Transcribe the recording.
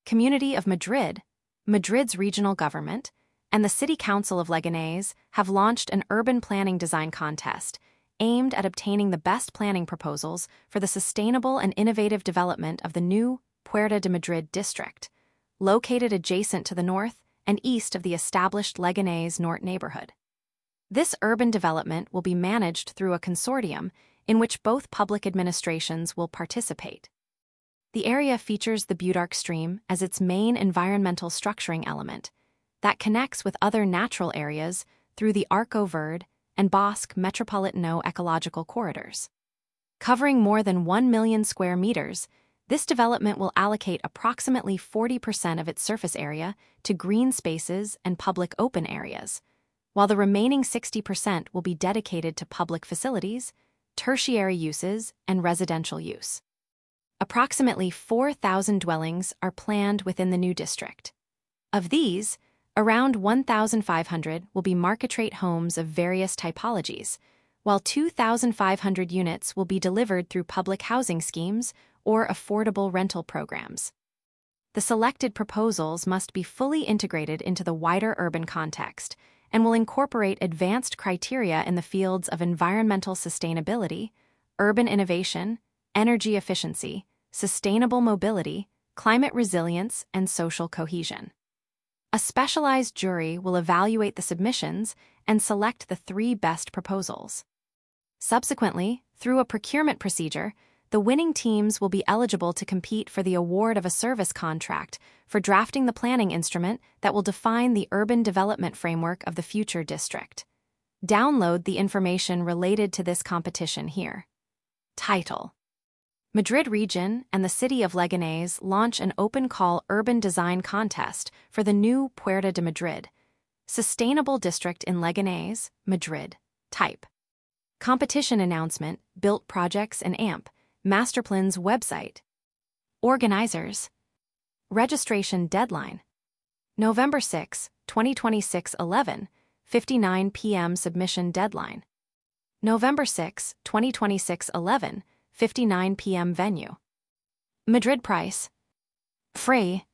Community of Madrid, Madrid's regional government, and the City Council of Leganés have launched an urban planning design contest aimed at obtaining the best planning proposals for the sustainable and innovative development of the new Puerta de Madrid district, located adjacent to the north and east of the established Leganés Norte neighborhood. This urban development will be managed through a consortium in which both public administrations will participate. The area features the Budarque Stream as its main environmental structuring element that connects with other natural areas through the Arco Verde and Bosque Metropolitano ecological corridors. Covering more than 1 million square meters, this development will allocate approximately 40% of its surface area to green spaces and public open areas, while the remaining 60% will be dedicated to public facilities, tertiary uses, and residential use. Approximately 4,000 dwellings are planned within the new district. Of these, around 1,500 will be market-rate homes of various typologies, while 2,500 units will be delivered through public housing schemes or affordable rental programs. The selected proposals must be fully integrated into the wider urban context and will incorporate advanced criteria in the fields of environmental sustainability, urban innovation, energy efficiency, sustainable mobility, climate resilience, and social cohesion. A specialized jury will evaluate the submissions and select the 3 best proposals. Subsequently, through a procurement procedure, the winning teams will be eligible to compete for the award of a service contract for drafting the planning instrument that will define the urban development framework of the future district. Download the information related to this competition here. Title: Madrid Region and the City of Leganés launch an open-call urban design contest for the new Puerta de Madrid, Sustainable District in Leganés, Madrid. Type: Competition announcement, Built Projects and AMP, Masterplan's website. Organizers. Registration deadline: November 6, 2026 11:59 p.m. Submission deadline: November 6, 2026 11:59 p.m. Venue: Madrid. Price: free.